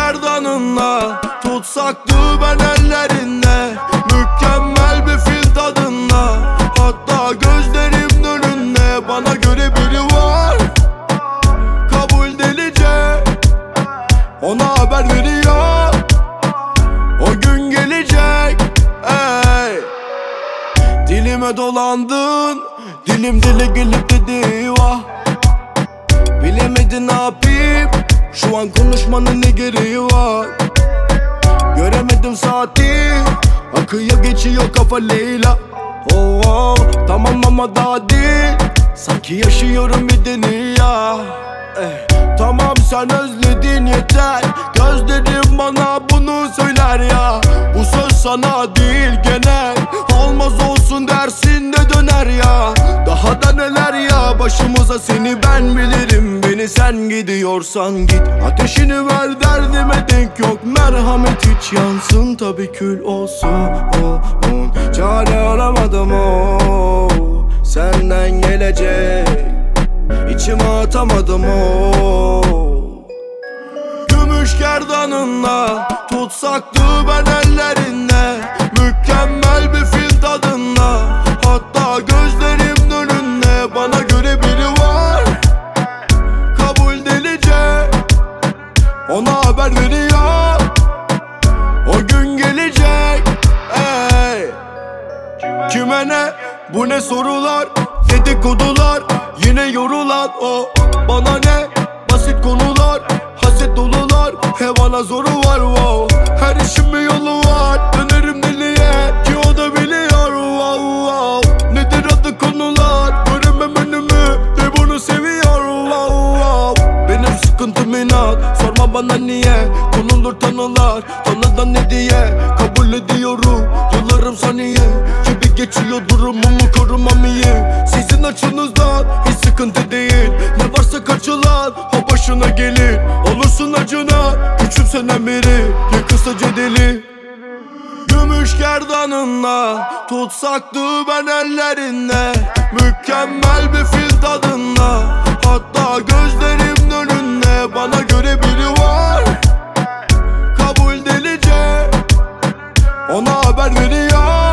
gerdanınla, tutsaktı ben ellerinde. Mükemmel bir fil tadında, hatta gözlerimin önünde. Bana göre biri var, kabul delice, ona haber veriyor, o gün gelecek. Ey, dilime dolandın, dilim dile gelip dedi vah. Bilemedin ne yapayım, şu an konuşmanın ne gereği var. Göremedim saati, akıyor geçiyor kafa Leyla. Oh, oh, tamam ama daha değil, sanki yaşıyorum bir dünya. Tamam sen özledin yeter, gözlerim bana bunu söyler ya. Bu söz sana değil genel, olmaz olsun dersin de döner ya. Daha da neler ya başımıza, seni ben bilirim. Beni sen gidiyorsan git, ateşini ver derdime denk yok. Merhamet hiç yansın tabi kül olsun. Çare aramadım o, senden gelecek, İçime atamadım o. Gümüş gerdanınla, tutsaktı ben ellerinde. Mükemmel bir fil tadında, hatta gözlerimin önünde. Bana göre biri var, kabul delice, ona haber veriyor, o gün gelecek. Ey, kime ne, bu ne sorular, dedikodular, yine yorulan o. Bana ne, basit konular, haset dolular, bana zoru var wow. Her işin bir yolu var, dönerim deliye ki o da biliyor wow, wow. Nedir adı konular, göremem önümü ve bunu seviyor wow, wow. Benim sıkıntım inat, sorma bana niye. Konulur tanılar, tanıdan ne diye. Kabul ediyorum, yıllarım saniye gibi geçiyor, durumumu korumam iyi. Sizin açınızdan hiç sıkıntı değil, ne varsa kaçılan o başına gelir. Olursun acına, küçümsenen biri, yakılsa deli. Gümüş gerdanınla, tutsaktı ben ellerinde. Mükemmel bir fil tadında, hatta gözlerimin önünde. Bana göre biri var, kabul delice, ona haber veriyor,